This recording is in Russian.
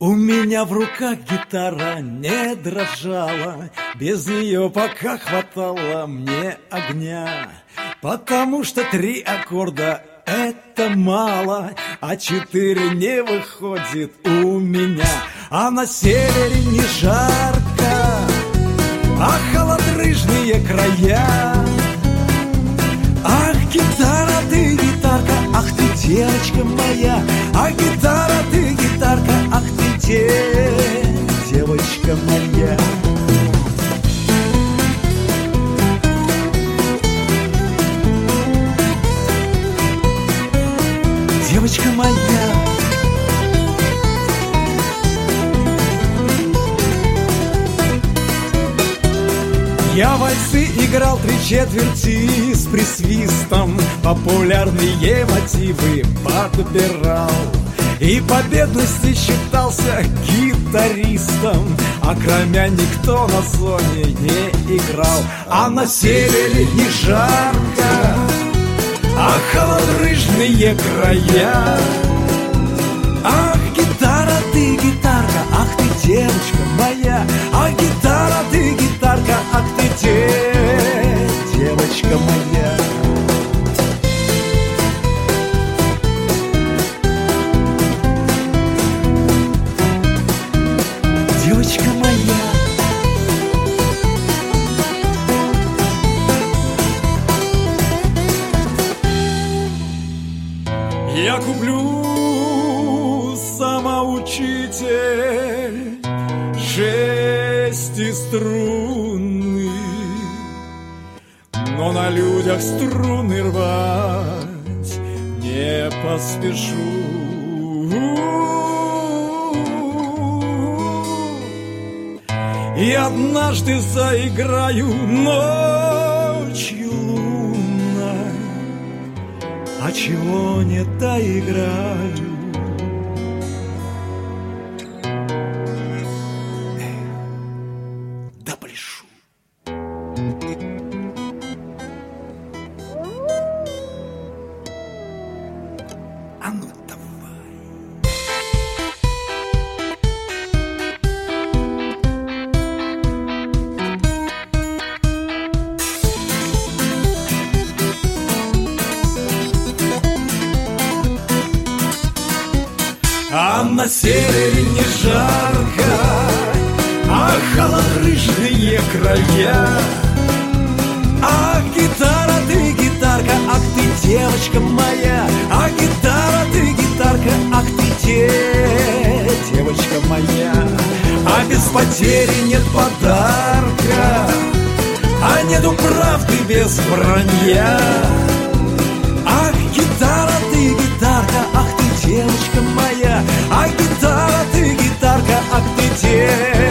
У меня в руках гитара не дрожала, без нее пока хватало мне огня. Потому что 3 аккорда — это мало, а 4 не выходит у меня. А на севере не жарко, а холодрыжные края. Ах, гитара, ты гитарка, ах ты девочка моя. Ах, гитара, ты гитарка, ах ты девочка моя. Девочка моя. Я вальсы играл 3/4 с присвистом, популярные мотивы подбирал и по бедности считался гитаристом, а кроме никто на зоне не играл. А на севере не жарко, а холодрыжные края. Ах, гитара, ты гитарка, ах ты девочка моя. Ах, гитара, ты гитарка, ах ты девочка моя. Девочка моя. Я куплю самоучитель шестиструнный, но на людях струны рвать не поспешу. И однажды заиграю ночью лунной, а чего не доиграю. Да пляшу. А ну давай. А на севере не жарко, а холодрыжные края. Ах, гитара, ты гитарка, ах ты девочка моя. Ах, гитара, ты гитарка, ах ты девочка моя. А без потери нет подарка, а нету правды без вранья. Ах, гитара, ты гитарка, ах ты девочка моя. Ах, гитара, ты гитарка, ах ты девочка.